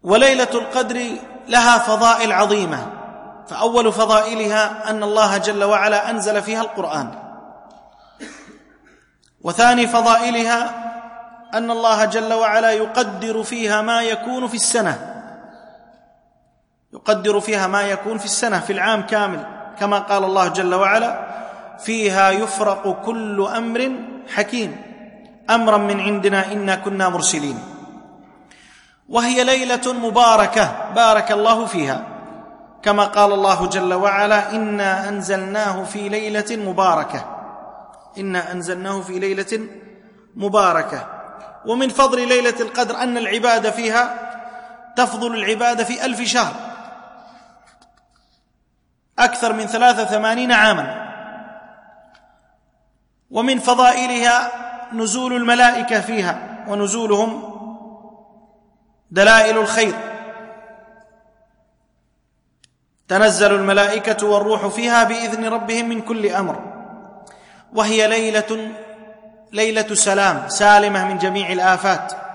وليلة القدر لها فضائل عظيمة، فأول فضائلها أن الله جل وعلا أنزل فيها القرآن، وثاني فضائلها أن الله جل وعلا يقدر فيها ما يكون في السنة، يقدر فيها ما يكون في السنة في العام كامل، كما قال الله جل وعلا: فيها يفرق كل أمر حكيم أمرا من عندنا إنا كنا مرسلين. وهي ليلة مباركة بارك الله فيها، كما قال الله جل وعلا: إنا أنزلناه في ليلة مباركة، إنا أنزلناه في ليلة مباركة. ومن فضل ليلة القدر أن العبادة فيها تفضل العبادة في 1000 شهر، أكثر من 83 عاما. ومن فضائلها نزول الملائكة فيها، ونزولهم دلائل الخير، تنزل الملائكة والروح فيها بإذن ربهم من كل أمر. وهي ليلة سلام سالمة من جميع الآفات،